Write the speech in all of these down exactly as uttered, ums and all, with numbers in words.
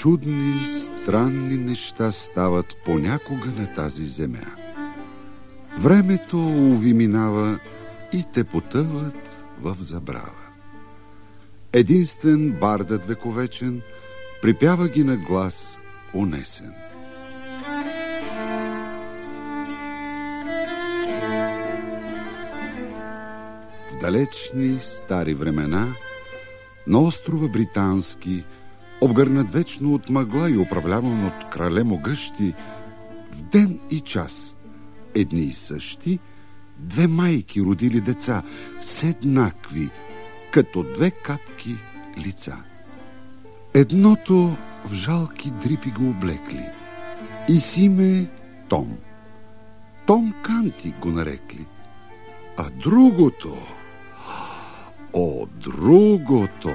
чудни, странни неща стават понякога на тази земя. Времето уви минава и те потъват в забрава. Единствен бардът вековечен припява ги на глас унесен. В далечни стари времена на острова Британски, обгърнат вечно от мъгла и управляван от крале могъщи, в ден и час едни и същи две майки родили деца с еднакви, като две капки лица. Едното в жалки дрипи го облекли и с име Том. Том Канти го нарекли. А другото, о, другото...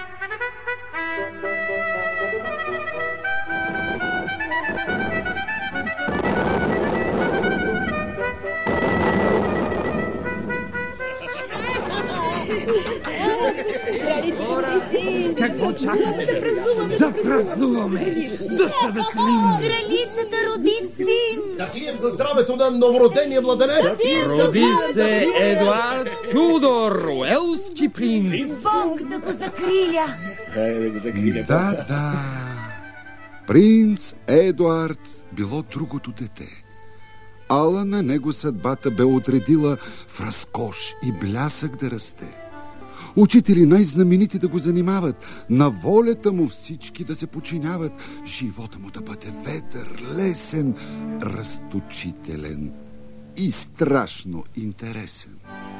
Какво чакаме? Да празнуваме! Да се веселим! Кралицата роди син! Да пием за здравето на новородения младенец! Роди се Едуард Тюдор, уелски принц! Бог да го закриля! Е, да го закриля. Да, да. Принц Едуард било другото дете. Ала на него съдбата бе отредила в разкош и блясък да расте. Учители най-знаменити да го занимават, на волята му всички да се подчиняват, живота му да бъде ведър, лесен, разточителен и страшно интересен.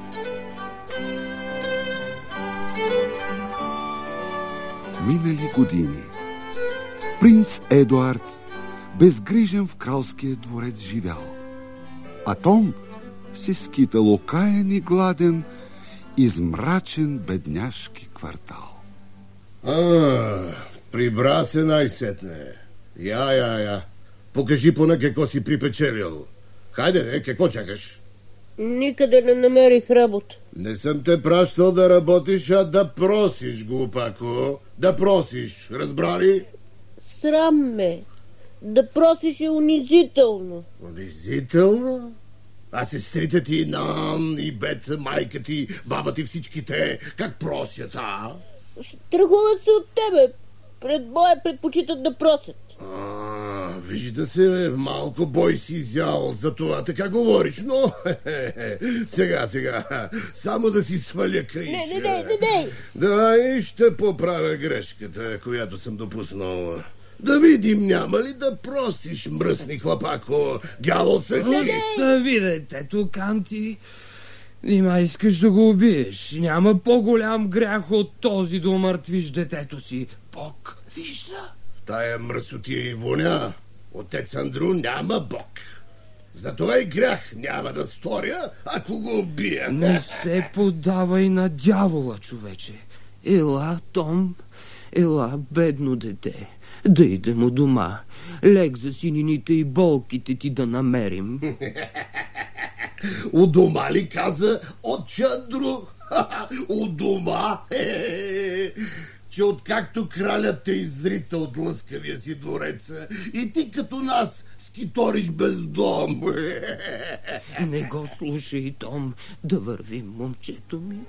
Минали години. Принц Едуард безгрижен в кралския дворец живял, а Том се скитал окаян и гладен из мрачен бедняшки квартал. А, прибра се най-сетне. Я, я, я. Покажи поне какво си припечелил. Хайде, не, какво чакаш? Никъде не намерих работа. Не съм те пращал да работиш, а да просиш, глупако. Да просиш, разбрали? Срам ме. Да просиш е унизително. Унизително? А сестрите ти, Нан и Бет, майка ти, баба ти, всичките, как просят, а? Страхуват се от тебе. Пред боя предпочитат да просят. А, вижда се, малко бой си изял за това, така говориш, но сега, сега, само да си сваля каиша. Не, не дей, не дей. Да, и ще поправя грешката, която съм допуснал. Да видим, няма ли да просиш, мръсни хлапако, дявол се чуди. Да види, тето Канти. Нима искаш да го убиеш. Няма по-голям грях от този да умъртвиш детето си. Бог вижда. В тая мръсотия и воня отец Андрю няма Бог. Затова и грях няма да сторя, ако го убия. Не се подавай на дявола, човече. Ела, Том, ела, бедно дете. Да идем у дома. Лег за синините и болките ти да намерим. У дома ли каза отче Андрю? У дома? Че откакто кралят те изрита от лъскавия си двореца и ти като нас скиториш без дом. Не го слушай, Том. Да вървим, момчето ми.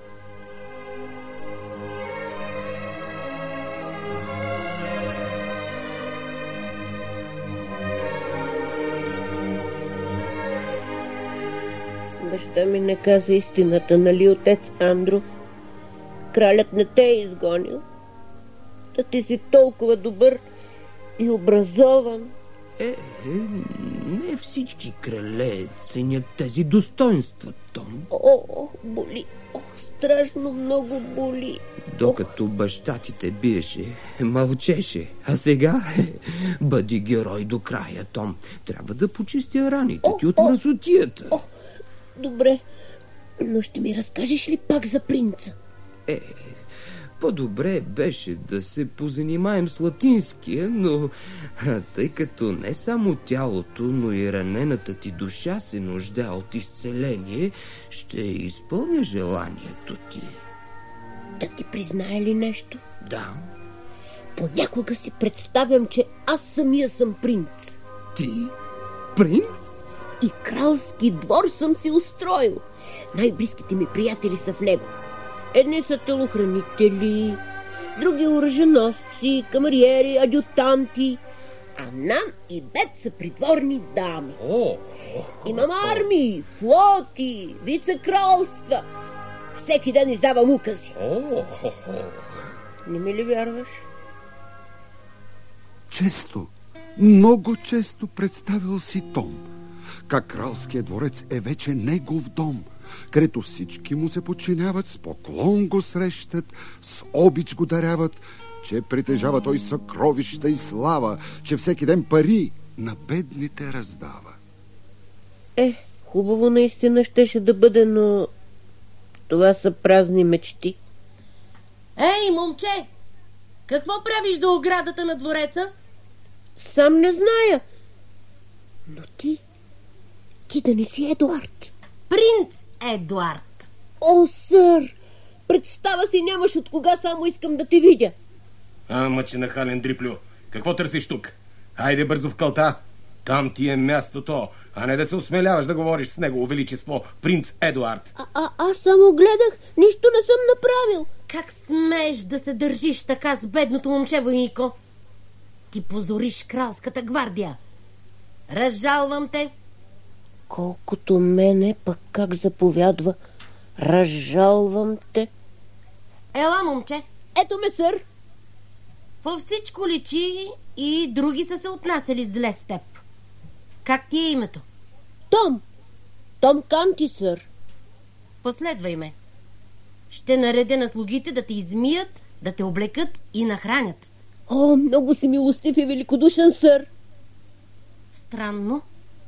Баща ми не каза истината, нали, отец Андрю? Кралят не те е изгонил. Да ти си толкова добър и образован. Е, не всички крале ценят тези достоинства, Том. О, боли. Ох, страшно много боли. Докато баща ти те биеше, мълчеше. А сега бъди герой до края, Том. Трябва да почистя раните ти от мръсотията. О, добре, но ще ми разкажеш ли пак за принца? Е, по-добре беше да се позанимаем с латинския, но тъй като не само тялото, но и ранената ти душа се нуждае от изцеление, ще изпълня желанието ти. Да ти признае ли нещо? Да. Понякога си представям, че аз самия съм принц. Ти? Принц? И кралски двор съм си устроил. Най-близките ми приятели са в него. Едни са телохранители, други оръженосци, камариери, адютанти, а Нан и Бет са придворни дами. О! Имам армии, флоти, вице-кралства. Всеки ден издавам укази. О! Не ми ли вярваш? Често, много често представил си Том, как кралският дворец е вече негов дом, където всички му се подчиняват, с поклон го срещат, с обич го даряват, че притежава той съкровища и слава, че всеки ден пари на бедните раздава. Е, хубаво наистина щеше да бъде, но това са празни мечти. Ей, момче! Какво правиш до оградата на двореца? Сам не зная. Но ти, ти да не си Едуард. Принц Едуард. О, сър! Представа си нямаш от кога само искам да те видя. Ама, че нахален дриплю. Какво търсиш тук? Хайде бързо в кълта. Там ти е мястото, а не да се осмеляваш да говориш с негово величество, принц Едуард. А, а, аз само гледах, нищо не съм направил. Как смееш да се държиш така с бедното момче, войнико? Ти позориш кралската гвардия. Разжалвам те. Колкото мене, пък как заповядва. Разжалвам те. Ела, момче. Ето ме, сър. По всичко личи и други са се отнасяли зле с теб. Как ти е името? Том. Том Канти, сър. Последвай ме. Ще наредя на слугите да те измият, да те облекат и нахранят. О, много си милостив и великодушен, сър. Странно.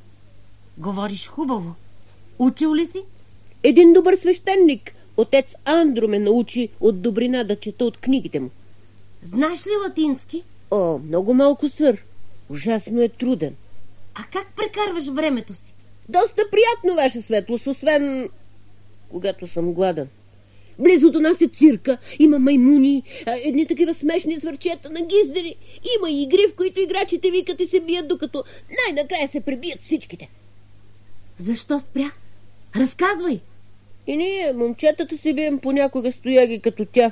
Говориш хубаво. Учил ли си? Един добър свещеник, отец Андро, ме научи от добрина да чета от книгите му. Знаеш ли латински? О, много малко, сър. Ужасно е труден. А как прекарваш времето си? Доста приятно, ваша светлост, освен когато съм гладен. Близо до нас е цирка, има маймуни, едни такива смешни звърчета на гиздери. Има и игри, в които играчите викат и се бият, докато най-накрая се пребият всичките. Защо спря? Разказвай. И ние, момчетата, си бием понякога стояги като тях.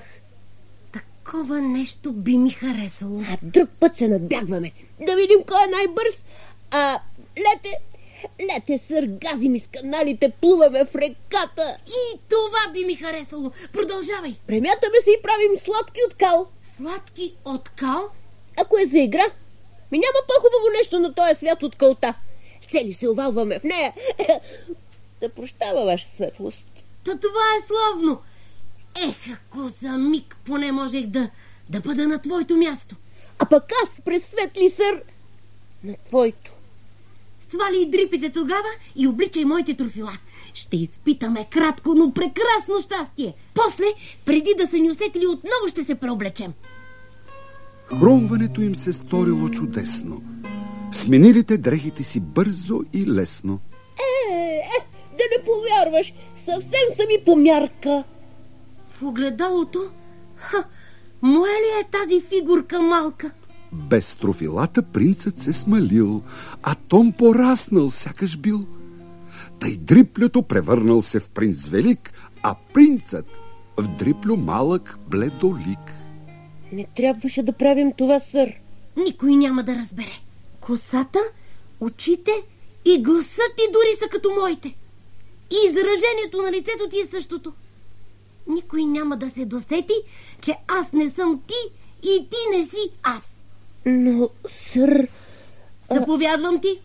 Такова нещо би ми харесало. А друг път се надбягваме. Да видим кой е най-бърз. А лете, лете, сър, гази ми с каналите, плуваме в реката. И това би ми харесало. Продължавай. Премятаме се и правим сладки от кал. Сладки от кал? Ако е за игра, ми няма по-хубаво нещо на този свят от калта. Цели се овалваме в нея. Да прощава, ваша светлост. Та това е славно. Ех, ако за миг поне можех да, да бъда на твоето място. А пък аз, през светли сър, на твоето. Свали и дрипите тогава и обличай моите трофила. Ще изпитаме кратко, но прекрасно щастие. После, преди да са ни усетили, отново ще се преоблечем. Хрумването им се сторило чудесно. Сменилите дрехите си бързо и лесно. Е, е, да не повярваш, съвсем сами по мярка. В огледалото? Ха, моя ли е тази фигурка малка? Без трофилата принцът се смалил, а Том пораснал, сякаш бил. Тъй дриплюто превърнал се в принц велик, а принцът в дриплю малък бледолик. Не трябваше да правим това, сър. Никой няма да разбере. Косата, очите и гласът ти дори са като моите. И изражението на лицето ти е същото. Никой няма да се досети, че аз не съм ти и ти не си аз. Но, сър... Заповядвам ти.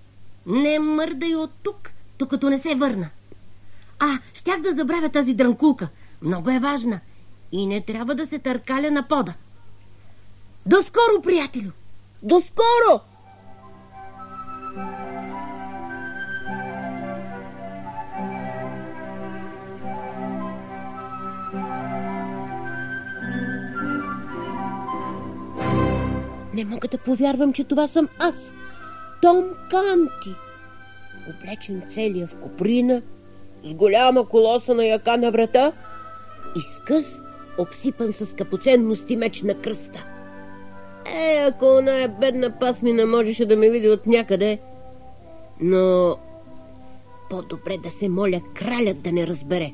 Не мърдай от тук, докато не се върна. А, щях да забравя тази дрънкулка. Много е важна. И не трябва да се търкаля на пода. До скоро, приятелю! До скоро! Не мога да повярвам, че това съм аз. Том Канти. Облечен целия в коприна, с голяма колосана яка на врата и с къс, обсипан с скъпоценности меч на кръста. Е, ако оная бедна пасмина можеше да ме види от някъде, но по-добре да се моля кралят да не разбере.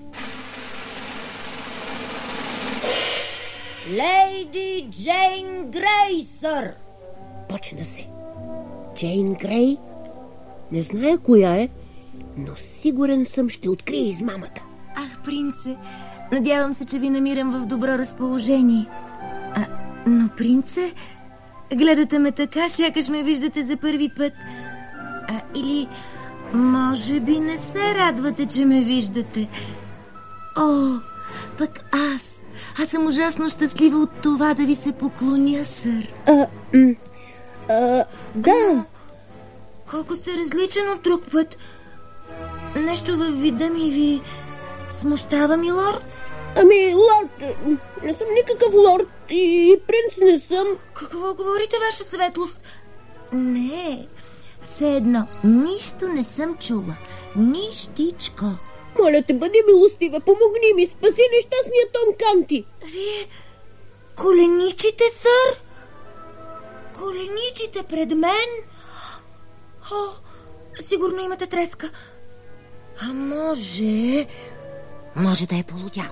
Лейди Джейн Грей, сър! Почна се. Джейн Грей? Не зная коя е, но сигурен съм, ще открие измамата. Ах, принце, надявам се, че ви намирам в добро разположение. А, но, принце, гледате ме така, сякаш ме виждате за първи път. А, или, може би не се радвате, че ме виждате. О, пък аз, аз съм ужасно щастлива от това да ви се поклоня, сър. А, м- а, да. Колко сте различен от друг път. Нещо във вида ми ви смущава, милорд? Ами, лорд, не съм никакъв лорд и принц не съм. Какво говорите, ваша светлост? Не, все едно, нищо не съм чула. Нищичко. Моля те, бъди милостива, помогни ми, спаси нещастния Том Канти. Вие коленичите, сър? Коленичите пред мен? О, сигурно имате треска. А може... Може да е полудял.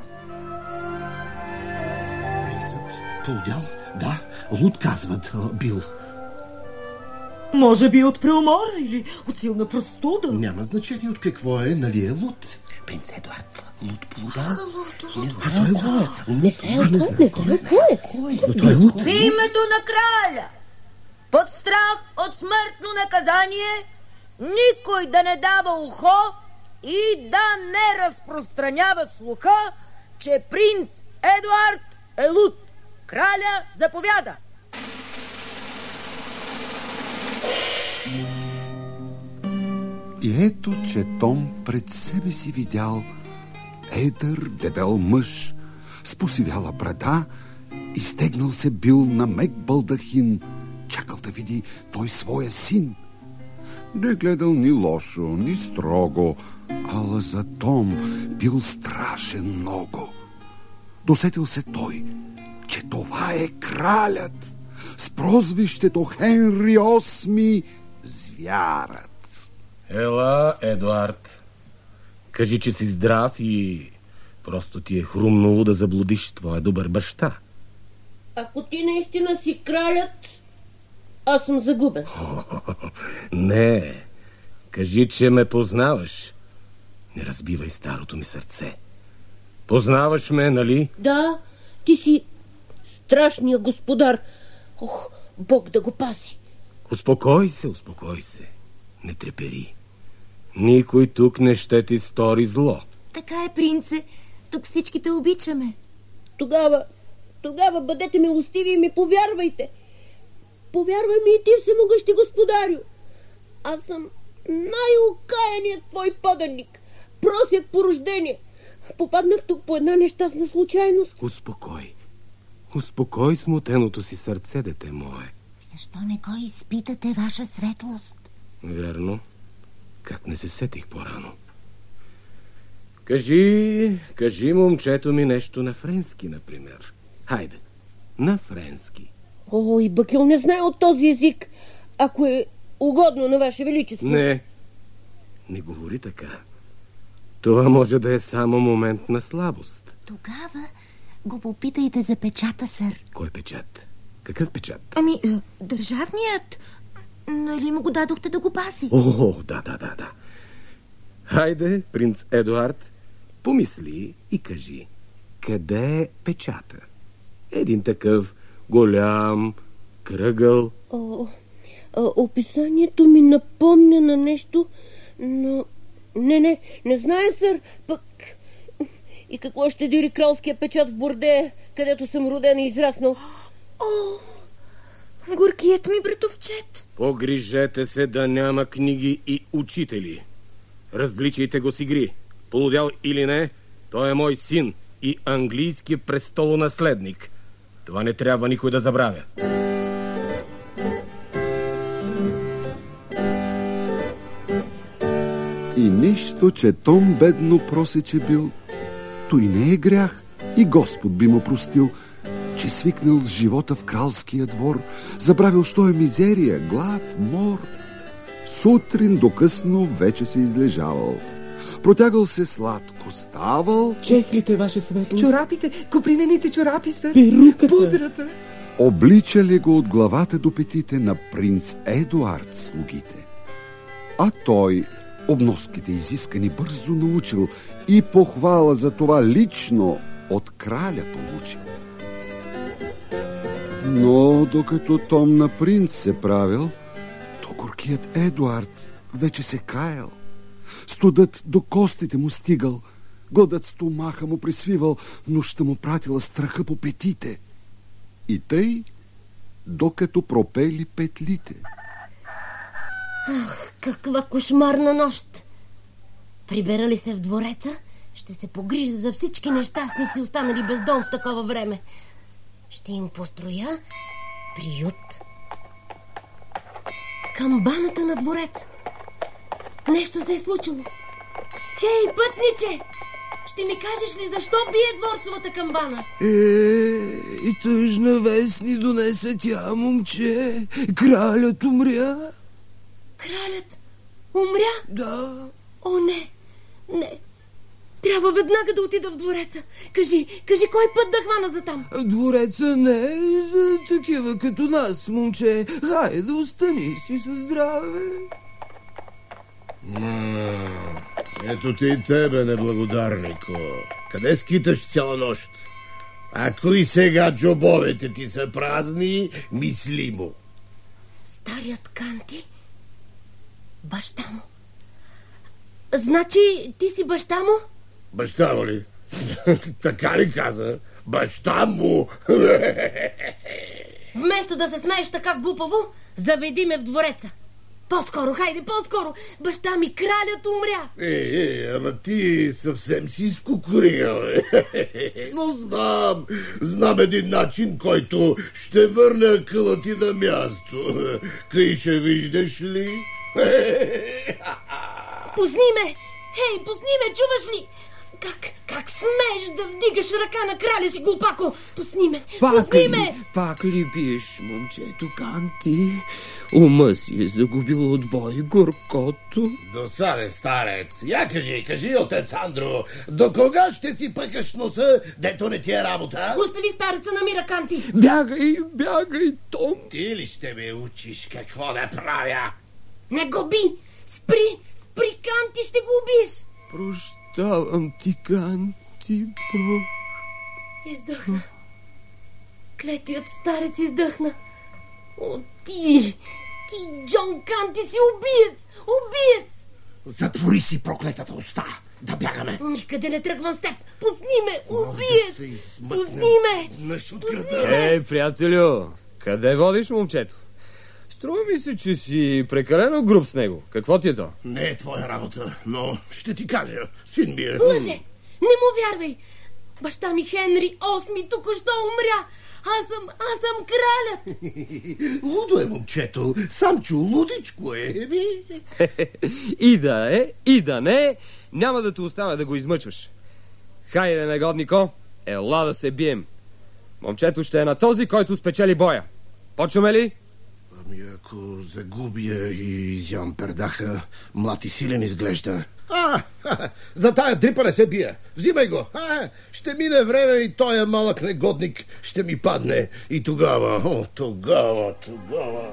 Принцът полудял? Да, луд казват, бил. Може би от преумора или от силна простуда. Няма значение от какво е, нали е луд. Принц Едуард, луд полудял? Не знае кой е. Не знае кой, не знае кой е. Но той е луд. В името на краля, под страх от смъртно наказание, никой да не дава ухо и да не разпространява слуха, че принц Едуард е луд. Краля заповяда. И ето, че Том пред себе си видял едър, дебел мъж с посивяла брада, изтегнал се бил на мек балдахин, чакал да види той своя син. Не гледал ни лошо, ни строго, ала за Том бил страшен много. Досетил се той, че това е кралят с прозвището Хенри осми Звярат. Ела, Едуард, кажи, че си здрав и просто ти е хрумнало да заблудиш твоя добър баща. Ако ти наистина си кралят, аз съм загубен. Не, кажи, че ме познаваш. Не разбивай старото ми сърце. Познаваш ме, нали? Да, ти си страшния господар. Ох, Бог да го паси. Успокой се, успокой се. Не трепери. Никой тук не ще ти стори зло. Така е, принце. Тук всички те обичаме. Тогава, тогава бъдете милостиви и ми повярвайте. Повярвай ми и ти, всемогъщи господарю. Аз съм най-окаяният твой поданик. Просяк по рождение. Попаднах тук по една нещастна случайност. Успокой. Успокой смутеното си сърце, дете мое. Защо не го изпитате, ваша светлост? Верно. Как не се сетих по-рано. Кажи, кажи момчето ми нещо на френски, например. Хайде, на френски. О, и Бакил не знае от този език, ако е угодно на ваше величество. Не, не говори така. Това може да е само момент на слабост. Тогава го попитайте за печата, сър. Кой печат? Какъв печат? Ами, е, държавният. Нали му го дадохте да го пази? О, да, да, да, да. Хайде, принц Едуард, помисли и кажи, къде е печата? Един такъв голям, кръгъл. О, а, описанието ми напомня на нещо, но... Не, не, не знае, сър, пък... И какво ще дири кралския печат в Бордея, където съм роден и израснал? О, горкият ми братовчет. Погрижете се да няма книги и учители. Различайте го с игри. Полудял или не, той е мой син и английски престолонаследник. Това не трябва никой да забравя. И нищо, че Том бедно просече бил, той не е грях и Господ би му простил, вече свикнал с живота в кралския двор, забравил, що е мизерия, глад, мор. Сутрин до късно вече се излежавал. Протягал се сладко, ставал. Чехлите, ваше светлост. Чорапите, копринените чорапи са. Перуката. Пудрата. Обличали го от главата до петите на принц Едуард слугите. А той обноските изискани бързо научил и похвала за това лично от краля получил. Но докато том на принц се правил, то горкият Едуард вече се каял. Студът до костите му стигал, гладът стомаха му присвивал, нощта му пратила страха по петите. И тъй, докато пропели петлите. Ах, каква кошмарна нощ! Прибера ли се в двореца, ще се погрижа за всички нещастници, останали без дом в такова време. Ще им построя приют. Камбаната на двореца. Нещо се е случило. Хей, пътниче! Ще ми кажеш ли защо бие дворцовата камбана? Е, и тъжна вест ни донесе тя, момче. Кралят умря. Кралят умря? Да. О, не, не. Трябва веднага да отида в двореца. Кажи, кажи кой път да хвана за там. Двореца не е за такива като нас, момче. Хайде, остани си със здраве. Ето ти и тебе, неблагодарнико. Къде скиташ цяла нощ? Ако и сега джобовете ти са празни, мислимо. Старият Канти? Баща му. Значи ти си баща му? Баща му ли? Така ли каза? Баща му! Вместо да се смееш така глупаво, заведи ме в двореца. По-скоро, хайде, по-скоро. Баща ми, кралят, умря. Е, е, ама ти съвсем си скукурил. Но знам, знам един начин, който ще върне акъла ти на място. Кой ще виждаш ли? Пусни ме! Хей, пусни ме, чуваш ли? Как, как смееш да вдигаш ръка на краля си, глупако? Пусни ме, Пак пусни ли, ме! пак ли биеш, момчето Канти? Ума си е загубил от бой горкото. Досаден старец. Я кажи, кажи, отец Андро, до кога ще си пъкаш носа, дето не ти е работа? Остави стареца на мира, Канти! Бягай, бягай, Том! Ти ли ще ме учиш какво да правя? Не го би! Спри! Спри, Канти, ще го убиеш! Прощавам ти, Канти, про... Издъхна. Клетият старец издъхна. О, ти! Ти, Джон Канти, си убиец! Убиец! Затвори си проклетата уста! Да бягаме! Никъде не тръгвам с теб! Пусни ме! Убиец! Пусни ме! Пусни ме! Ей, приятелю! Къде водиш момчето? Струва ми се, че си прекалено груб с него. Какво ти е то? Не е твоя работа, но ще ти кажа. Син ми е... Лъже! Не му вярвай! Баща ми Хенри осми току-що умря! Аз съм, аз съм кралят! Лудо е момчето. Самчо, лудичко е. И да е, и да не, няма да те оставя да го измъчваш. Хайде, негоднико, ела да се бием. Момчето ще е на този, който спечели боя. Почваме ли? Ами ако загубя и изям пердаха, млад и силен изглежда. А, за тая дрипа не се бия. Взимай го. А, ще мине време и той малък негодник ще ми падне. И тогава, о, тогава, тогава...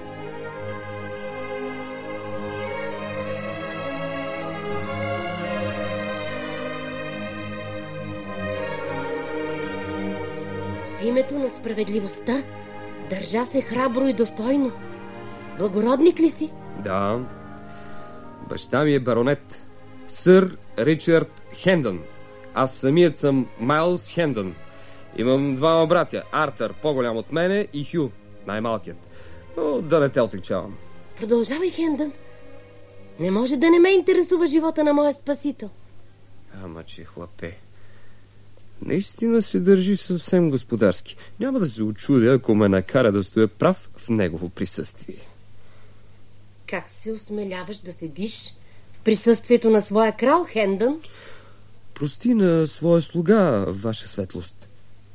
В името на справедливостта държа се храбро и достойно. Благородник ли си? Да. Баща ми е баронет. Сър Ричард Хендън. Аз самият съм Майлс Хендън. Имам двама братя. Артър, по-голям от мене, и Хю, най-малкият. Но да не те отличавам. Продължавай, Хендън. Не може да не ме интересува живота на моя спасител. Ама че хлапе. Наистина се държи съвсем господарски. Няма да се очудя, ако ме накара да стоя прав в негово присъствие. Как се осмеляваш да седиш в присъствието на своя крал, Хендън? Прости на своя слуга, ваша светлост.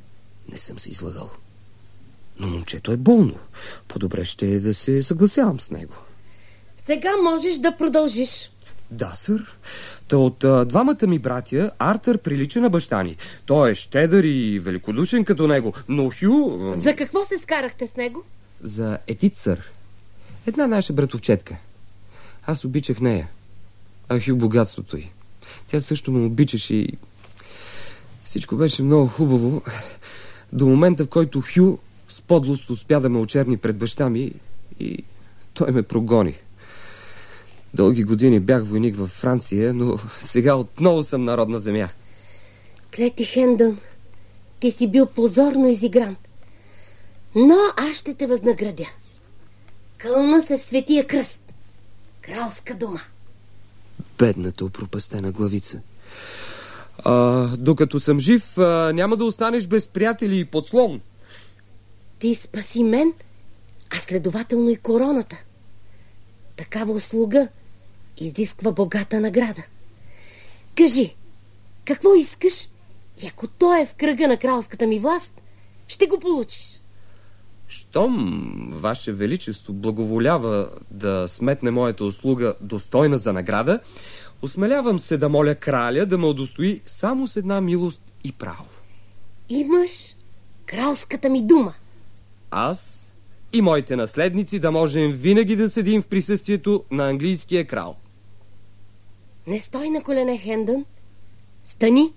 Не съм се излагал. Но момчето е болно. По-добре ще е да се съгласявам с него. Сега можеш да продължиш. Да, сър. Та от а, двамата ми братя, Артър прилича на баща ни. Той е щедър и великодушен като него, но Хю... А... За какво се скарахте с него? За Етит, сър. Една наша братовчетка. Аз обичах нея. А Хю богатството й. Тя също ме обичаше и... Всичко беше много хубаво. До момента, в който Хю с подлост успя да ме очерни пред баща ми и той ме прогони. Дълги години бях войник във Франция, но сега отново съм на родна земя. Клети Хендън, ти си бил позорно изигран. Но аз ще те възнаградя. Кълна се в Светия кръст. Кралска дума. Бедната опропастена главица. А, докато съм жив, а, няма да останеш без приятели и подслон. Ти спаси мен, а следователно и короната. Такава услуга изисква богата награда. Кажи, какво искаш и ако той е в кръга на кралската ми власт, ще го получиш. Щом Ваше Величество благоволява да сметне моята услуга достойна за награда, осмелявам се да моля краля да ме удостои само с една милост и право. Имаш кралската ми дума. Аз и моите наследници да можем винаги да седим в присъствието на английския крал. Не стой на колене, Хендън. Стани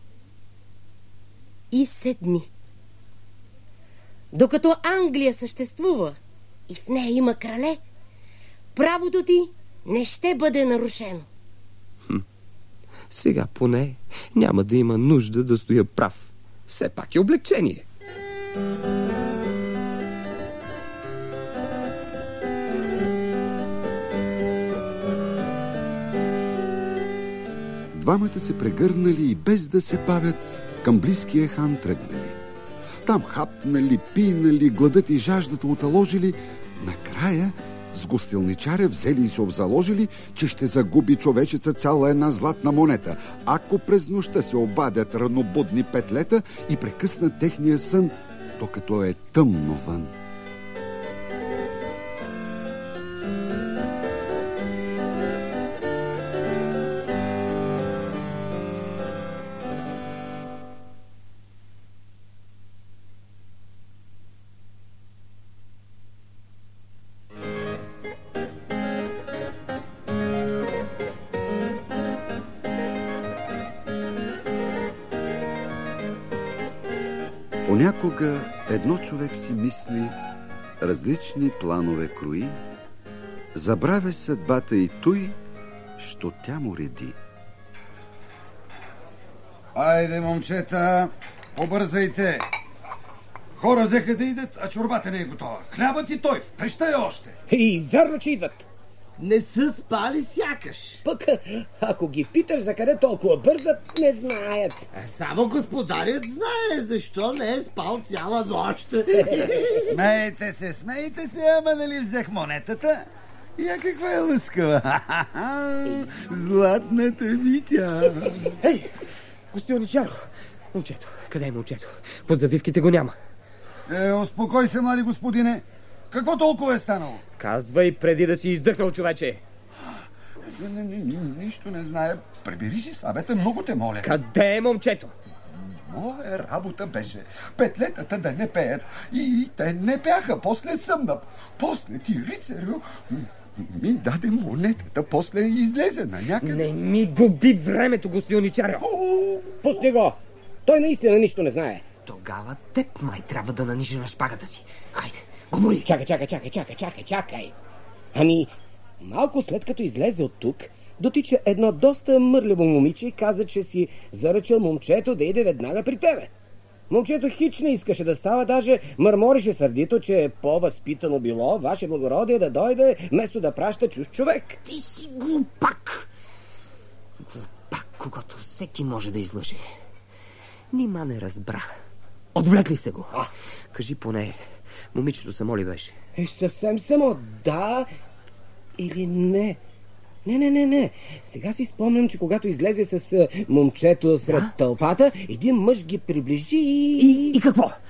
и седни. Докато Англия съществува и в нея има крале, правото ти не ще бъде нарушено. Хм. Сега поне няма да има нужда да стоя прав. Все пак е облегчение. Двамата се прегърнали и без да се бавят към близкия хан тръгнали. Там хапнали, пинали, гладът и жаждата оталожили. Накрая с гостилничаря взели и се обзаложили, че ще загуби човечеца цяла една златна монета, ако през нощта се обадят ранобудни петлета и прекъснат техния сън, докато е тъмно вън. Понякога едно човек си мисли, различни планове крои, забравя съдбата и той, що тя му реди. Айде, момчета, побързайте. Хора взеха да идат, а чорбата не е готова. Хлябът и той, в пеща е още. И вярно, че идват. Не са спали сякаш. Пък, ако ги питаш за къде толкова бързат, не знаят. Само господарят знае, защо не е спал цяла нощ. Смейте се, смейте се, ама дали взех монетата? Я каква е лъскава. Златната ми тя. Ей, гостилничаро, момчето, къде е момчето? Под завивките го няма. Е, успокой се, млади господине. Какво толкова е станало? Казвай преди да си издъхнал, човече. Ни, ни, ни, нищо не знае. Прибери си сабета, много те моля. Къде е момчето? Моя работа беше петлетата да не пеят. И те не пяха. После съмна. После ти, рицарю, ми даде монетата. После излезе на някъде. Не ми губи времето, гостилничарю. Пусни го. Той наистина нищо не знае. Тогава теб май трябва да нанижи на шпагата си. Хайде, говори. Чакай, чакай, чакай, чакай, чакай, чакай. Ами, малко след като излезе от тук, дотича едно доста мърливо момиче и каза, че си заръчал момчето да иде веднага при тебе. Момчето хич не искаше да става, даже мърморише сърдито, че по-възпитано било ваше благородие да дойде, вместо да праща чужд човек. Ти си глупак. Глупак, когато всеки може да излъже. Нима не разбрах. Отвлекли се го. А? Кажи поне, момичето само ли беше? Е, съвсем само, да или не. Не, не, не, не. Сега си спомням, че когато излезе с момчето сред а? тълпата, един мъж ги приближи и... И, и какво?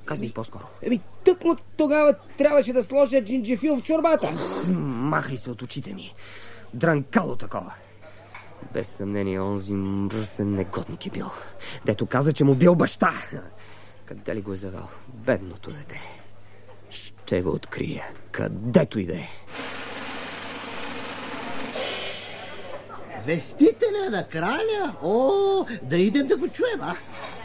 Казвай по-скоро. Еми, тъкмо тогава трябваше да сложа джинджифил в чорбата. Махай се от очите ми. Дранкало такова. Без съмнение, онзи мръсен негодник е бил. Дето каза, че му бил баща. Къде ли го е завел? Бедното дете. Ще го открия. Където и да е. Вестителя на краля? О, да идем да го чуем, а?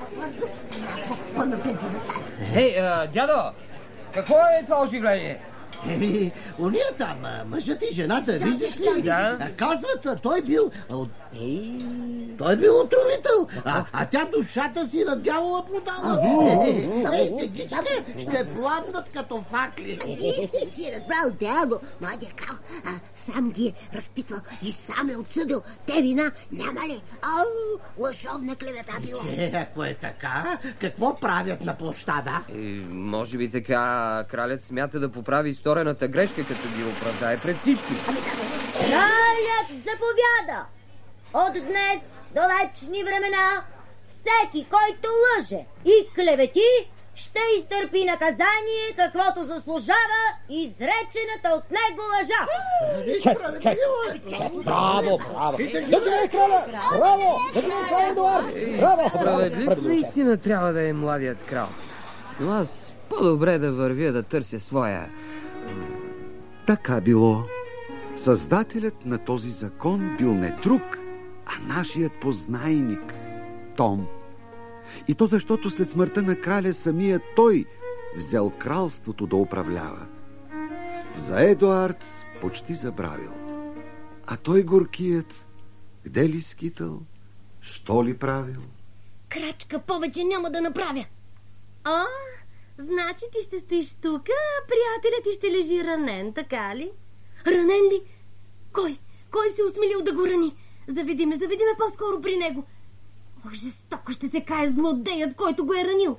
Хей, а, дядо, какво е това оживление? Еми, уния там, мъжът и жената, виждаш ли? Да. Казват, той бил... Той бил отровител, а, а тя душата си на дявола продава. Ей, сегичка, ще пламнат като факли. Си разбрал, дядо, младия крал сам ги е разпитвал и сам е отсъдил. Те вина няма ли? Ау, лъжовна клевета било. Че, ако е така, какво правят на площада? И, може би така кралят смята да поправи исторената грешка, като ги оправдае пред всички. Кралят заповяда! От днес до вечни времена всеки, който лъже и клевети, ще изтърпи наказание, каквото заслужава изречената от него лъжа. Чест, чест, чест. Браво, браво. Да живее краля! Браво! Да живее краля Едуард! Браво! Справедлив наистина трябва да е младият крал. Но аз по-добре да вървя да търся своя. Така било. Създателят на този закон бил не друг, а нашият познайник Том. И то защото след смъртта на краля самия той взел кралството да управлява. За Едуард почти забравил. А той горкият, где ли скитал, що ли правил? Крачка повече няма да направя. О, значи ти ще стоиш тук, а приятелят ти ще лежи ранен, така ли? Ранен ли? Кой? Кой се осмелил да го рани? Заведи ме, заведи ме по-скоро при него. Ох, жестоко ще се кае злодеят, който го е ранил.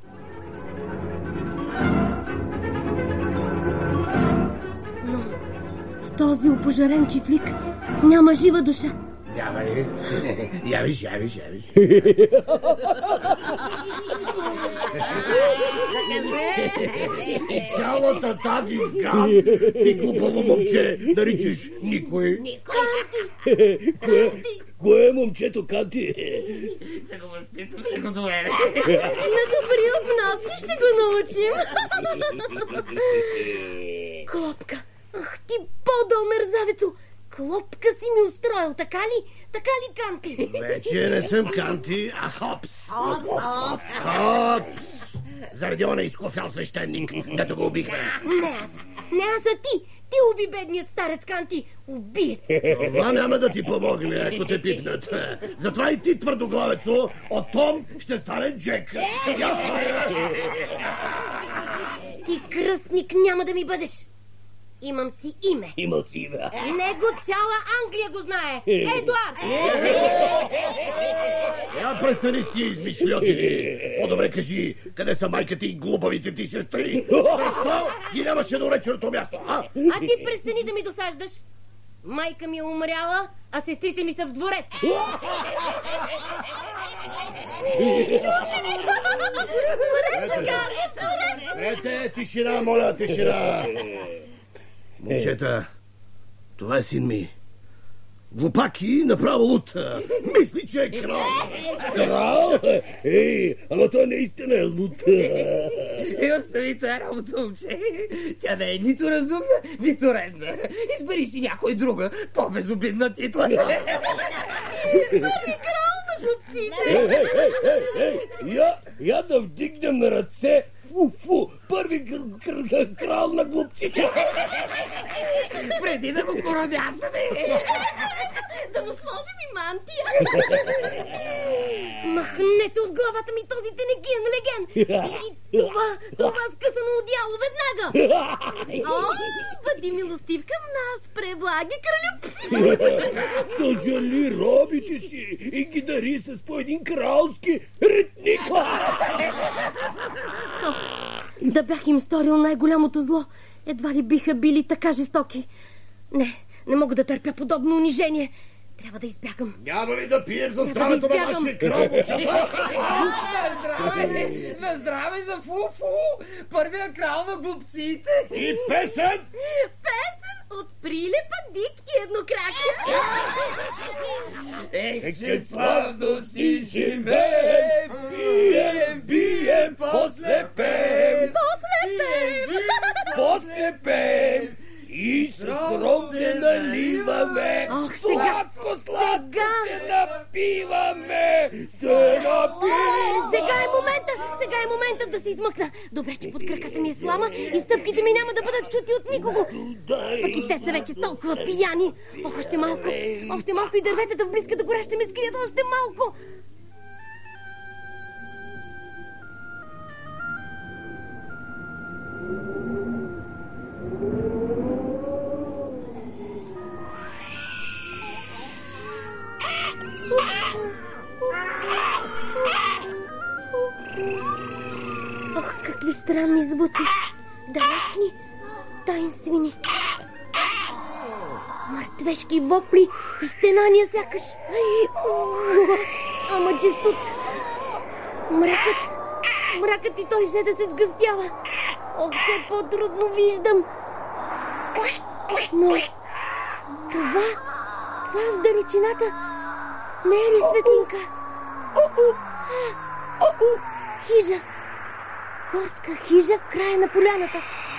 Но в този опожарен чифлик няма жива душа. Няма ли? Явиш, явиш, явиш. Цялата тази сград ти глупаво момче наричаш никой. Кое, кое е момчето, Канти? Да го възпитам леко добре. На добри обноски ще го научим. Клопка. Ах ти, подъл мерзавецо. Клопка си ми устроил, така ли? Така ли, Канти? Вече не съм Канти, а Хопс. Хопс. Хопс. Заради она изкофял свещеник, дето го убихме. Не аз. Не аз, а ти. Ти уби бедният старец Канти. Убиец. Това няма да ти помогне, ако те пипнат. Затова и ти, твърдоглавецо, от Том ще стане Джек. Ти кръстник няма да ми бъдеш. Имам си име. Имам си име. Него цяла Англия го знае. Едуард! Я престани с тия измишлетини. По-добре кажи, къде са майката и глупавите ти сестри? Защо ги нямаше до реченото място, а? А ти престани да ми досаждаш. Майка ми е умряла, а сестрите ми са в дворец. Ете, тишина, моля, тишина. Момчета, това е син ми. Глупак и направо лут. Мисли, че е крал. Крал? Ей, ама той наистина е лут. И остави тази работа, момче. Тя не е нито разумна, нито редна. Избери си някой друга, по-безобидна титла. Първи крал на глупците. Ей, ей, ей, ей, я, я да вдигнем на ръце. Фу-фу, първи крал на глупците. Преди да го короняваме. Да му сложим и мантия. Махнете от главата ми този тенекиен леген. И това, това скъсано одяло веднага. О, бъди милостив към нас, преблаги кралю. Съжали робите си и ги дари с по един кралски ритник. Да бях им сторил най-голямото зло, едва ли биха били така жестоки. Не, не мога да търпя подобно унижение. Трябва да избягам. Няма ли да пием за Трябва да здравето на избягам. нашия крал? На здраве! На здраве за Фуфу! Първия крал на глупците! И песен! Песен от Прилепа, Дик и Еднокрака. Ех, че славно си живеем! Пием, пием, после пеем! После пеем! После пеем! И с ром се наливаме! Ох, сега! Сладко, сладко се напиваме! Се напиваме! Сега е момента! Сега е моментът да се измъкна. Добре, че под краката ми е слама и стъпките ми няма да бъдат чути от никого. Пък и те са вече толкова пияни. Ох, още малко! Още малко и дърветата в близката гора ще ме скрият. Още малко! Ох, какви странни звуци. Далечни, таинствени. Мъртвешки вопли и стенания сякаш. Ама честот. Мракът. Мракът и той взе да се сгъстява. Ох, все по-трудно виждам. Но това, това в далечината не е ли светлинка? Хижа. Горска хижа в края на поляната.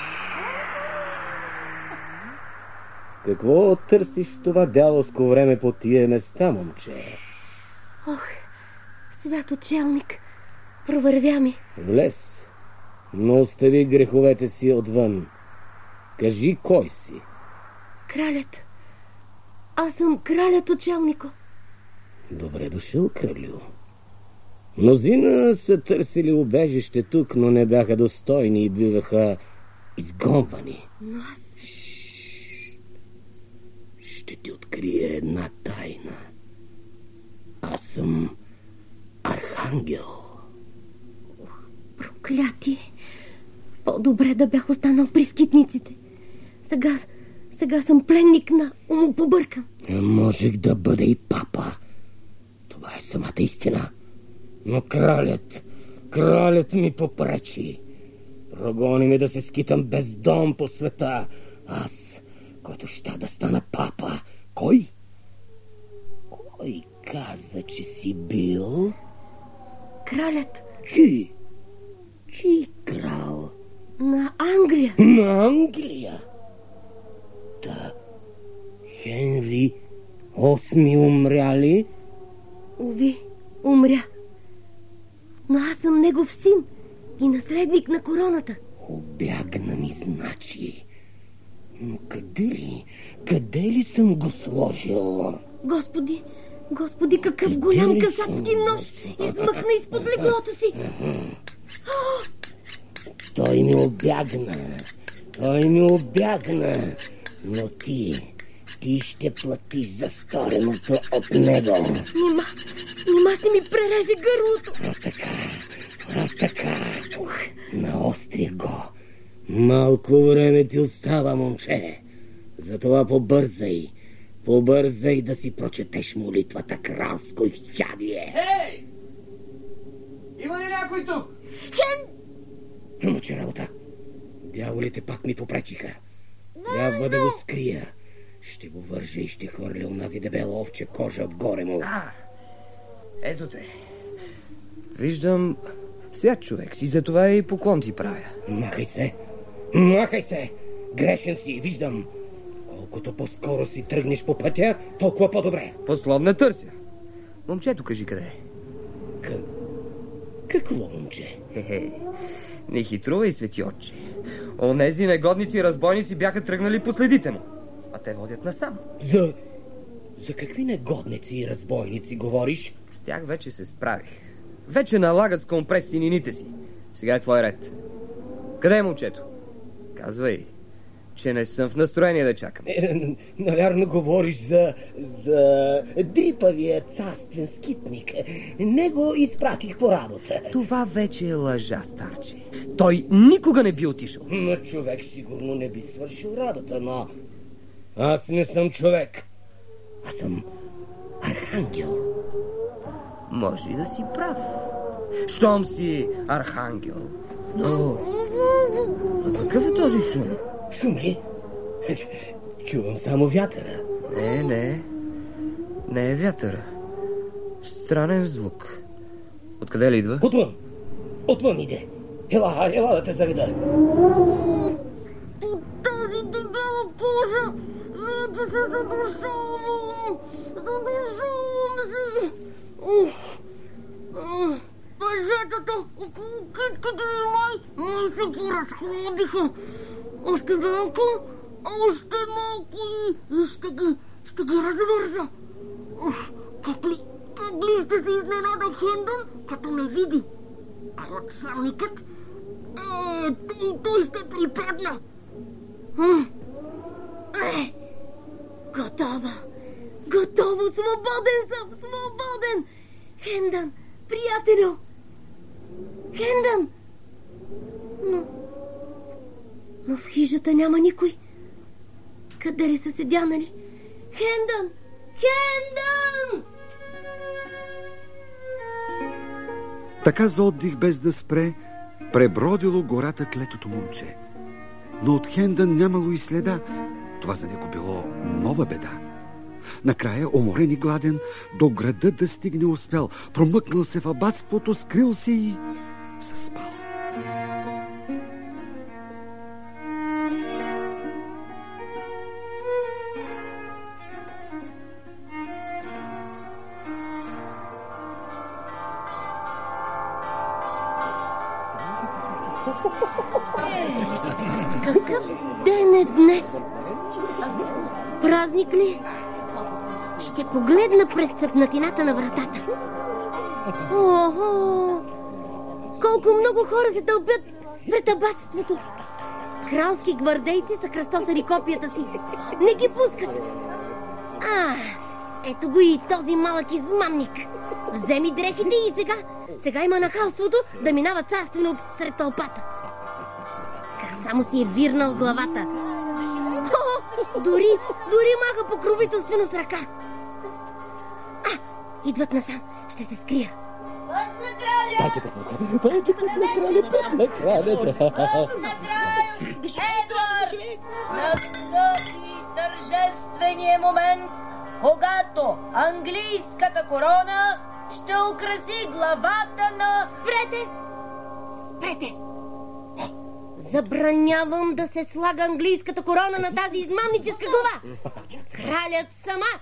Какво търсиш в това дяволско време по тия места, момче? Ох, святочелник, провървя ми. Влез, но остави греховете си отвън. Кажи, кой си? Кралят. Аз съм кралят очелнико. Добре дошъл, кралю. Мнозина са търсили убежище тук, но не бяха достойни и биваха изгонвани. Но аз... Ще ти открия една тайна. Аз съм архангел. Ох, проклятие. По-добре да бях останал при скитниците. Сега, сега съм пленник на умопобъркан. Можех да бъда и папа. Това е самата истина. Но кралят, кралят ми попречи. Прогони ми да се скитам без дом по света. Аз, който ща да стана папа. Кой? Кой каза, че си бил? Кралят. Чи? Чи крал? На Англия. На Англия? Да. Хенри осми умря ли? Уви, умря. Но аз съм негов син и наследник на короната. Обягна ми, значи. Но къде ли, къде ли съм го сложил? Господи, господи, какъв къде голям касапски нож измъкна изпод леглото си. Той ми обягна, той ми обягна, но ти... Ти ще платиш за стореното от него. Нима, нима ще ми пререже гърлото. А така, а така. Ух. Наострих го. Малко време ти остава, момче. Затова побързай. Побързай да си прочетеш молитвата кралско изчадие. Хей! Има ли някой тук? Хен! Момче работа. Дяволите пак ми попречиха. Трябва да го скрия. Ще го вържа и ще хвърля онази дебела овче кожа отгоре му. А, ето те. Виждам свят човек си, затова и поклон ти правя. Махай се, махай се. Грешен си, виждам. Колкото по-скоро си тръгнеш по пътя, толкова по-добре. Послон не търся. Момчето кажи къде е. К... Какво момче? Хе-хе, не хитрувай, свети отче. Онези негодници и разбойници бяха тръгнали по следите му. А те водят насам. За... За какви негодници и разбойници говориш? С тях вече се справих. Вече налагат с компрес синините си. Сега е твой ред. Къде е момчето? Казвай, че не съм в настроение да чакам. Е, навярно говориш за... за... дрипавия царствен скитник. Него изпратих по работа. Това вече е лъжа, старче. Той никога не би отишъл. Но човек сигурно не би свършил работа, но... Аз не съм човек. Аз съм архангел. Може и да си прав. Щом си архангел. Но... А какъв е този шум? Шум ли? Чувам само вятъра. Не, не. Не е вятъра. Странен звук. Откъде ли идва? Отвън. Отвън иде. Ела, ела да те заведа. По тази дебела кожа вече се задушавам. Задушавам се. Ух. Пъжетата около китката ми май, май се поразходиха. Още малко, още малко и, и ще ги, ще ги развържа. Ух, как ли, как ли ще се изненада Хендън, като ме види? А началникът, е, той, той ще припадна. Е, готова, готово, свободен съм, свободен. Хендън, приятелю! Хендън! Но... Но в хижата няма никой. Къде ли са седянали? Хендън! Хендън! Така за отдих без да спре, пребродило гората клетото момче. Но от Хендън нямало и следа. Това за него било нова беда. Накрая, уморен и гладен, до града да стигне успял. Промъкнал се в абатството, скрил се и заспал. Какъв ден е днес? Празник ли? Ще погледна през цъпнатината на вратата. Охо! Колко много хора се тълпят пред абатството. Кралски гвардейци са кръстосали копията си. Не ги пускат. А, ето го и този малък измамник. Вземи дрехите и сега, сега има нахалството да минава царствено сред тълпата. Как само си е вирнал главата. О, дори, дори маха покровителствено с ръка. А, идват насам. Ще се скрия. Път на краля! Дайте път на краля, дайте път на краля, път на краля. Път на краля! Едуард! Настъпи тържествения момент, когато английската корона ще украси главата на... Спрете! Спрете! Забранявам да се слага английската корона на тази измамническа глава. Кралят съм аз.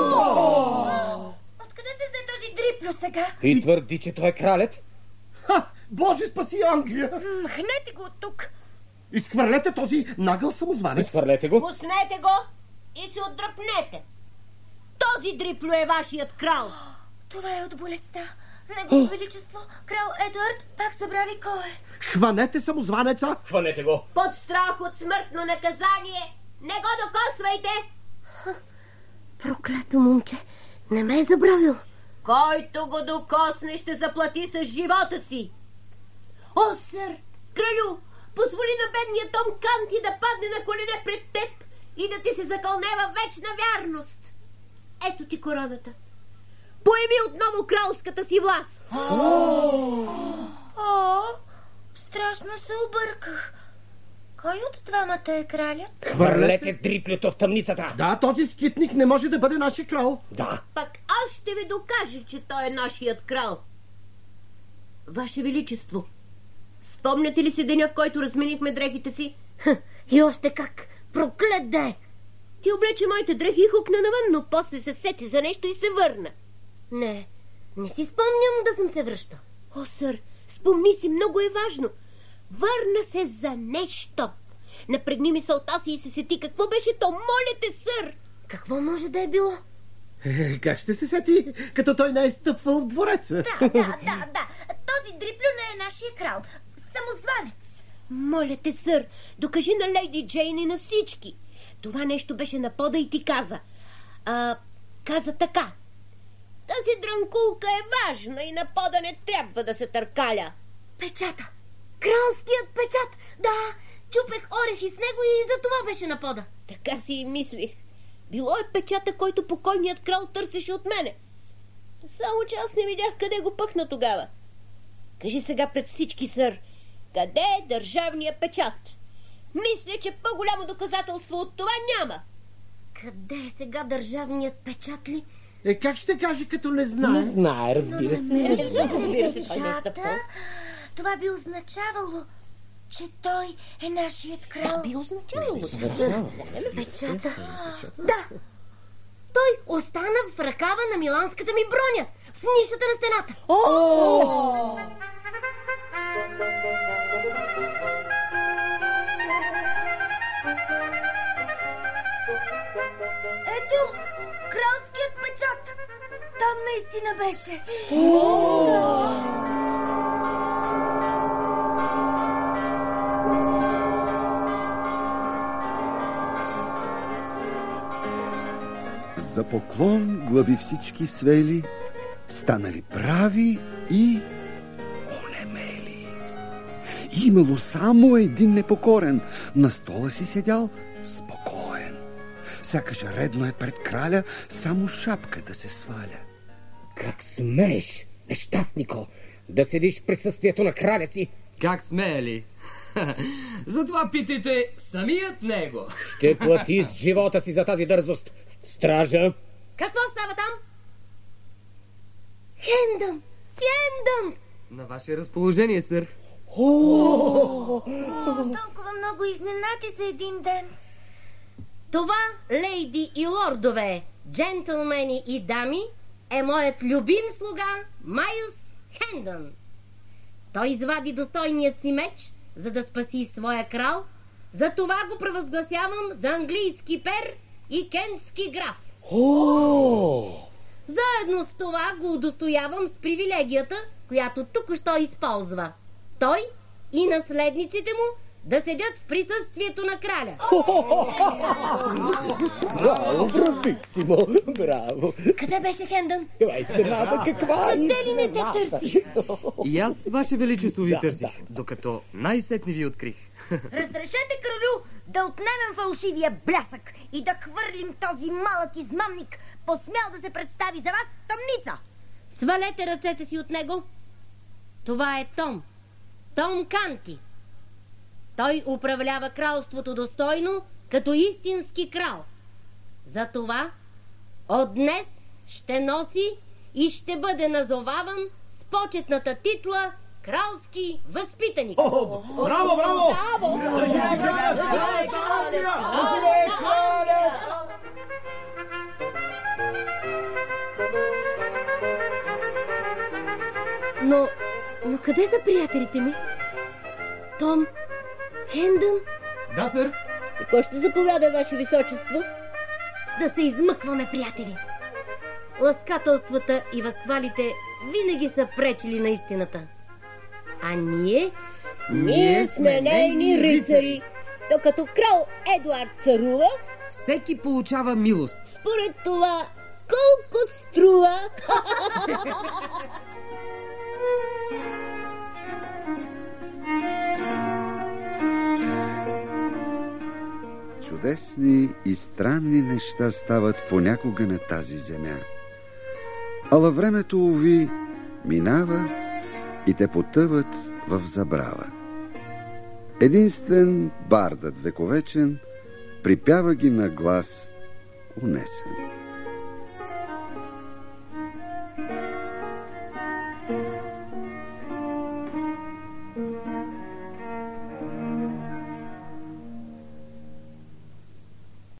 Откъде се взе този дриплю сега? И твърди, че той е кралят? Ха! Боже, спаси Англия! Махнете го от тук. Изхвърлете този нагъл самозванец. Изхвърлете го. Пуснете го и се отдръпнете. Този дриплю е вашият крал. Това е от болестта. Негово величество, крал Едуард, пак забрави кой е. Хванете самозванеца. Хванете го. Под страх от смъртно наказание. Не го докосвайте. Проклето момче, не ме е забравил. Който го докосне, ще заплати с живота си. О, сър, кралю, позволи на бедния Том Канти да падне на колене пред теб и да ти се закълнева вечна вярност. Ето ти короната. Поеми отново кралската си власт. О, страшно се обърках. Кой от двамата е кралят? Хвърлете дриплюто в тъмницата. Да, този скитник не може да бъде нашия крал. Да. Пак аз ще ви докажа, че той е нашият крал. Ваше Величество, спомняте ли се деня, в който разменихме дрехите си? Ха, и още как, проклет да е! Ти облече моите дрехи и хукна навън, но после се сети за нещо и се върна. Не, не си спомням да съм се връщал. О, сър, спомни си, много е важно. Върна се за нещо. Напрегни мисълта си и се сети. Какво беше то? Моля те, сър! Какво може да е било? Е, как ще се сети, като той не е стъпвал в двореца? Да, да, да, да. Този дриплю не е нашия крал. Самозванец. Моля те, сър, докажи на леди Джейн и на всички. Това нещо беше на пода и ти каза. А, каза така. Тази дрънкулка е важна и на пода не трябва да се търкаля. Печата. Кралският печат. Да, чупех орехи с него и за това беше на пода. Така си и мислих. Било е печата, който покойният крал търсеше от мене. Само че аз не видях къде го пъхна тогава. Кажи сега пред всички, сър, къде е държавния печат? Мисля, че по-голямо доказателство от това няма. Къде е сега държавният печат ли? Е, как ще каже, като не знае? Не знае, разбира се. Не Разбира се, той не е Печата, стъпвал. това би означавало, че той е нашият крал. Би означавало. Печата. Да. Той остана в ръкава на миланската ми броня, в нишата на стената. О! Ето, кралският печат. Там наистина беше. За поклон глави всички свели, станали прави и онемели. Имало само един непокорен, на стола си седял спокоен. Сякаш редно е пред краля само шапка да се сваля. Как смееш, нещастнико, да седиш в присъствието на краля си? Как смее ли? Затова питайте самият него. Ще плати с живота си за тази дързост. Стража! Какво става там? Хендън! Хендън! На ваше разположение, сър. Толкова много изненади за един ден. Това, лейди и лордове, джентълмени и дами, е моят любим слуга Майлс Хендън. Той извади достойният си меч, за да спаси своя крал. За това го превъзгласявам за английски пер и кентски граф. О! Заедно с това го удостоявам с привилегията, която току-що използва. Той и наследниците му да седят в присъствието на краля. Браво, брависимо, браво. Къде беше Хендън? Това изненада каква? Къде ли не те търси? И аз, ваше величество, ви търсих, докато най-сетне ви открих. Разрешете, кралю, да отнемем фалшивия блясък и да хвърлим този малък измамник, посмял да се представи за вас в тъмница. Свалете ръцете си от него. Това е Том. Том Канти. Той управлява кралството достойно, като истински крал. Затова от днес ще носи и ще бъде назоваван с почетната титла кралски възпитаник. Браво, браво! Браво! Да живее кралят! Да живее кралят! Да живее кралят! Но, но къде са приятелите ми? Том, Хендън? Да, сър. И кой ще заповяда, ваше височество? Да се измъкваме, приятели. Ласкателствата и възхвалите винаги са пречили на истината. А ние... Ние сме нейни рицари. Докато крал Едуард царува, Всеки получава милост. според това колко струва. Чудесни и странни неща стават понякога на тази земя. Ала времето, уви, минава и те потъват в забрава. Единствен бардът вековечен припява ги на глас унесен.